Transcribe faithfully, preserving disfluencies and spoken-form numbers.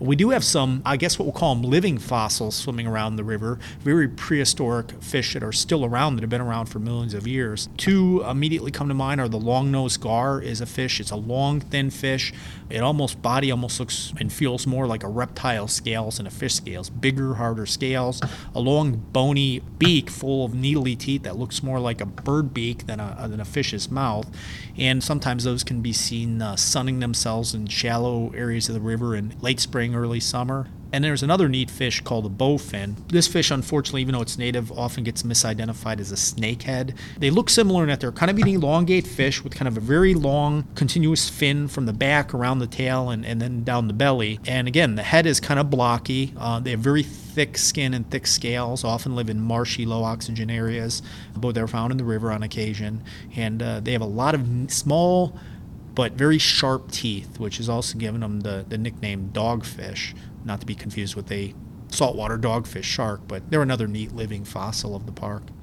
We do have some, I guess what we'll call them living fossils swimming around the river, very prehistoric fish that are still around, that have been around for millions of years. Two immediately come to mind are the long-nosed gar is a fish. It's a long, thin fish. It almost, body almost looks and feels more like a reptile scales than a fish scales. Bigger, harder scales, a long, bony beak full of needly teeth that looks more like a bird beak than a, than a fish's mouth. And sometimes those can be seen uh, sunning themselves in shallow areas of the river in late spring, early summer. And there's another neat fish called a bowfin. This fish, unfortunately, even though it's native, often gets misidentified as a snakehead. They look similar in that they're kind of an elongate fish with kind of a very long, continuous fin from the back around the tail and, and then down the belly. And again, the head is kind of blocky. Uh, they have very thick skin and thick scales, often live in marshy, low oxygen areas, but they're found in the river on occasion. And uh, they have a lot of small but very sharp teeth, which has also given them the, the nickname dogfish, not to be confused with a saltwater dogfish shark, but they're another neat living fossil of the park.